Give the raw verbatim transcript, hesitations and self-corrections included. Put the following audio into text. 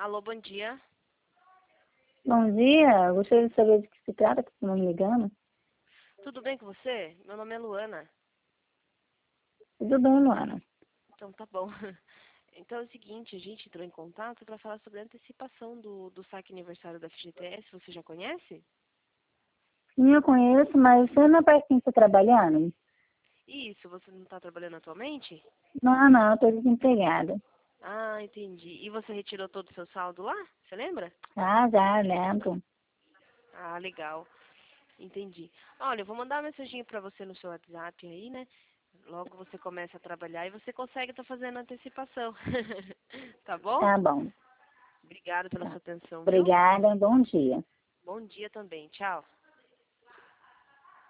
Alô, bom dia. Bom dia, gostaria de saber de que se trata, que você não me ligando. Tudo bem com você? Meu nome é Luana. Tudo bem, Luana? Então tá bom. Então é o seguinte, a gente entrou em contato para falar sobre a antecipação do, do saque aniversário da F G T S. Você já conhece? Sim, eu conheço, mas você não parece que está trabalhando? Isso, você não está trabalhando atualmente? Não, não, eu estou desempregada. Ah, entendi. E você retirou todo o seu saldo lá? Você lembra? Ah, já, lembro. Ah, legal. Entendi. Olha, eu vou mandar uma mensagem para você no seu WhatsApp aí, né? Logo você começa a trabalhar e você consegue estar fazendo antecipação. Tá bom? Tá bom. Obrigada pela Tá. sua atenção, viu? Obrigada, bom dia. Bom dia também. Tchau.